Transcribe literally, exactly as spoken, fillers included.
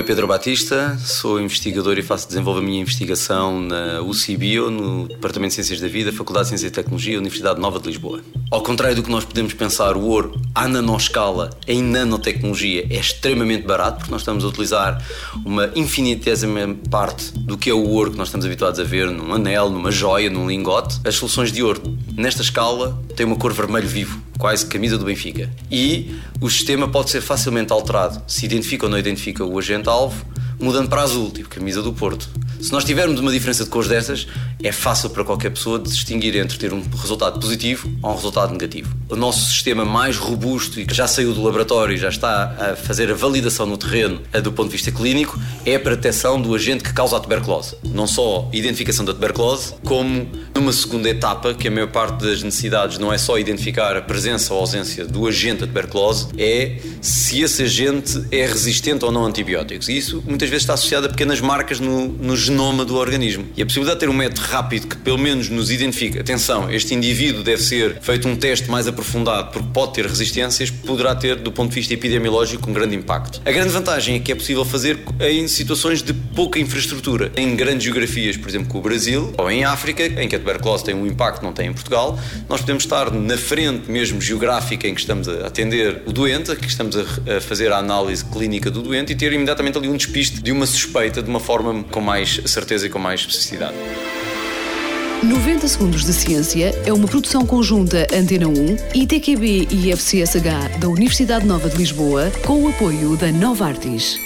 Pedro Batista, sou investigador e faço desenvolvo a minha investigação na U C Bio, no Departamento de Ciências da Vida, Faculdade de Ciência e Tecnologia, Universidade Nova de Lisboa. Ao contrário do que nós podemos pensar, o ouro à nanoscala, em nanotecnologia, é extremamente barato, porque nós estamos a utilizar uma infinitésima parte do que é o ouro que nós estamos habituados a ver num anel, numa joia, num lingote. As soluções de ouro, nesta escala, têm uma cor vermelho vivo, quase camisa do Benfica. E o sistema pode ser facilmente alterado, se identifica ou não identifica o agente-alvo, mudando para azul, tipo camisa do Porto. Se nós tivermos uma diferença de cores destas, é fácil para qualquer pessoa distinguir entre ter um resultado positivo ou um resultado negativo. O nosso sistema mais robusto e que já saiu do laboratório e já está a fazer a validação no terreno do ponto de vista clínico é para a detecção do agente que causa a tuberculose. Não só a identificação da tuberculose, como numa segunda etapa, que a maior parte das necessidades não é só identificar a presença ou ausência do agente da tuberculose, é se esse agente é resistente ou não a antibióticos. E isso muitas vezes está associado a pequenas marcas no, no genoma do organismo. E a possibilidade de ter um método rápido que pelo menos nos identifique, atenção, este indivíduo deve ser feito um teste mais aprofundado porque pode ter resistências, poderá ter, do ponto de vista epidemiológico, um grande impacto. A grande vantagem é que é possível fazer em situações de pouca infraestrutura. Em grandes geografias, por exemplo, como o Brasil, ou em África, em que a tuberculose tem um impacto que não tem em Portugal, nós podemos estar na frente mesmo geográfica em que estamos a atender o doente, que estamos a fazer a análise clínica do doente e ter imediatamente ali um despiste de uma suspeita de uma forma com mais certeza e com mais especificidade. noventa segundos de Ciência é uma produção conjunta Antena um, I T Q B e I F C S H da Universidade Nova de Lisboa, com o apoio da Novartis.